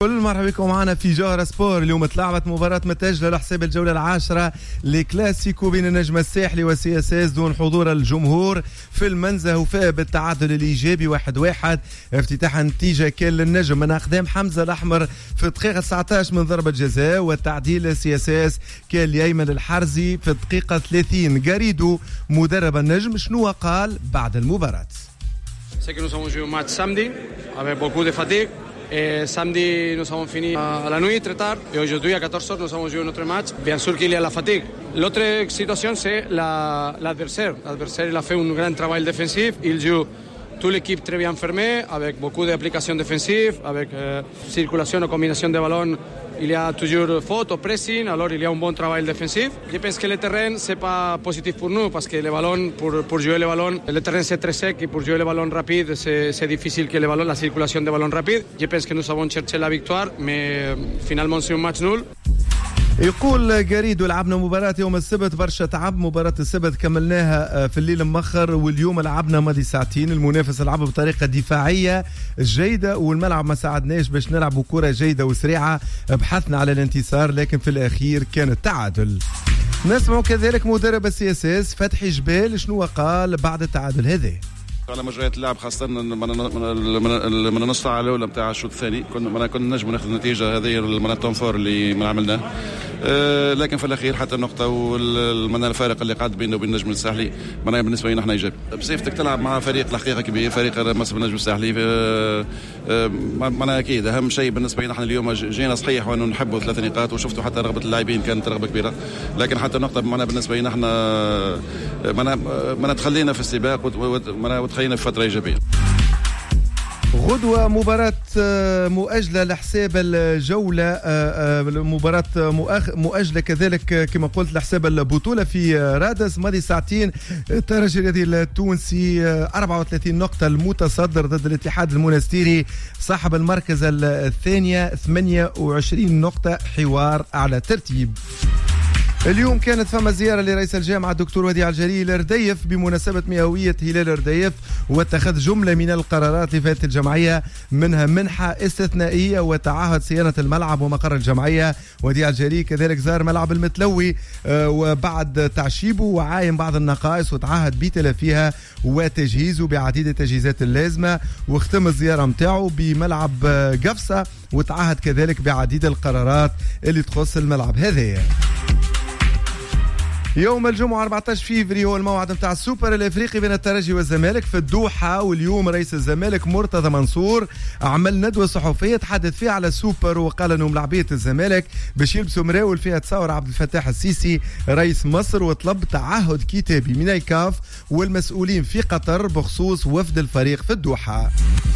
كل مرحبا بكم معنا في جوهرة سبور. اليوم تلعبت مباراة متأجلة لحساب الجولة العاشرة لكلاسيكو بين النجم الساحلي وسي اس اس دون حضور الجمهور في المنزه، وفاء بالتعادل الإيجابي 1-1. افتتاح النتيجة كان للنجم من أقدام حمزة الأحمر في الدقيقة 19 من ضربة جزاء، والتعديل سي اس اس كان لأيمن الحرزي في الدقيقة 30. غاريدو مدرب النجم شنو قال بعد المباراة؟ C'est que nous avons joué un match samedi avec beaucoup de fatigue. Et samedi, nous avons fini à la nuit très tard. Et aujourd'hui, à 14h, nous avons joué notre match. Bien sûr qu'il y a la fatigue. L'autre situation, c'est l'adversaire. L'adversaire, il a fait un grand travail défensif. Il joue toute l'équipe très bien fermée, avec beaucoup d'applications défensives, avec circulation et combinaison de ballons. Il y a toujours faute au pressing, alors il y a un bon travail défensif. Je pense que le terrain, ce n'est pas positif pour nous, parce que les ballons, pour jouer les ballons, le terrain c'est très sec, et pour jouer les ballons rapides, c'est difficile que les ballons, la circulation des ballons rapides. Je pense que nous avons cherché la victoire, mais finalement c'est un match nul. يقول غاريدو لعبنا مباراة يوم السبت برشا تعب. مباراة السبت كملناها في الليل مخر، واليوم لعبنا ماضي ساعتين. المنافس لعب بطريقة دفاعية جيدة، والملعب ما ساعدناش باش نلعب كرة جيدة وسريعة. بحثنا على الانتصار لكن في الأخير كان التعادل. نسمع كذلك مدرب السي اس اس فتحي جبال شنو قال بعد التعادل هذا. على مجريات اللعب، خاصة من النص ساعة الأولى نتاع الشوط الثاني كنا نجم ناخذ النتيجة هذه من التنفور اللي ما عملناه، لكن في الأخير حتى النقطة والمنى الفارق اللي قعد بينه وبين النجم الساحلي معناها بالنسبة لنا احنا إيجابي. بصفتك تلعب مع فريق الحقيقة كبير، فريق مصر النجم الساحلي، معناها أكيد أهم شيء بالنسبة لنا احنا اليوم جينا صحيح وأنه نحبوا 3 نقاط، وشفتوا حتى رغبة اللاعبين كانت رغبة كبيرة، لكن حتى النقطة معناها بالنسبة لنا احنا معناها تخلينا في السباق وتخلينا في فترة إيجابية. غدوة مباراة مؤجلة لحساب الجولة، مباراة مؤجلة كذلك كما قلت لحساب البطولة في رادس. ماضي ساعتين الترجي الرياضي التونسي 34 نقطة المتصدر ضد الاتحاد المنستيري صاحب المركز الثانية 28 نقطة، حوار على ترتيب. اليوم كانت فما زيارة لرئيس الجامعة الدكتور وديع الجليل رديف بمناسبة مئوية هلال رديف، واتخذ جملة من القرارات لفائدة الجمعية، منها منحة استثنائية وتعهد صيانة الملعب ومقر الجمعية. وديع الجليل كذلك زار ملعب المتلوي وبعد تعشيبه وعاين بعض النقائص وتعهد بتلافيها وتجهيزه بعديد التجهيزات اللازمة، واختم الزيارة متاعه بملعب قفصة وتعهد كذلك بعديد القرارات اللي تخص الملعب هذا. يوم الجمعة 14 فيفري هو الموعد متاع السوبر الافريقي بين الترجي والزمالك في الدوحة، واليوم رئيس الزمالك مرتضى منصور عمل ندوة صحفية تحدث فيها على السوبر، وقال انهم لاعبية الزمالك باش يلبسوا مراول فيها تصور عبد الفتاح السيسي رئيس مصر، وطلب تعهد كتابي من الكاف والمسؤولين في قطر بخصوص وفد الفريق في الدوحة.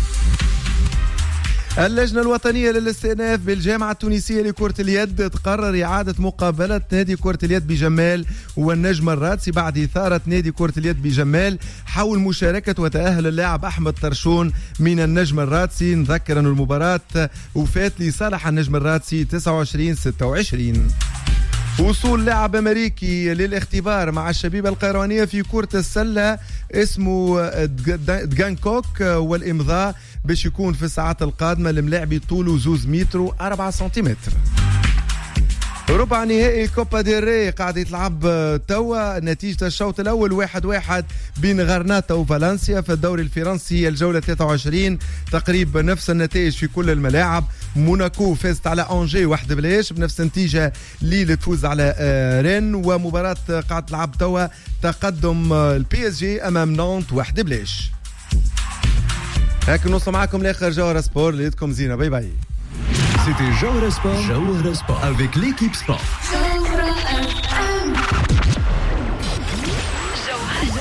اللجنة الوطنية للاستئناف بالجامعة التونسية لكرة اليد تقرر إعادة مقابلة نادي كرة اليد بجمال والنجم الرادسي بعد إثارة نادي كرة اليد بجمال حول مشاركة وتأهل اللاعب أحمد طرشون من النجم الرادسي. نذكر أن المباراة وفات لصالح النجم الرادسي 29-26. وصول لاعب أمريكي للاختبار مع الشبيبة القيروانية في كرة السلة اسمه دغانكوك، والإمضاء باش يكون في الساعات القادمة لملاعبي طوله 2 متر و4 سنتيمتر. ربع نهائي كوبا ديل ري قاعد يتلعب توا، نتيجة الشوط الأول 1-1 بين غرناطة وفالنسيا في الدوري الفرنسي الجولة 23. تقريبا نفس النتائج في كل الملاعب. موناكو فازت على أنجي 1-0 بنفس النتيجة. ليل تفوز على رين، ومباراة قاعد تلعب توا تقدم البي اس جي أمام نانت 1-0. هاك نوصل معكم لآخر جوهرة سبور. ليدكم زينة، باي باي. C'était Jawhara Sport avec l'équipe Sport.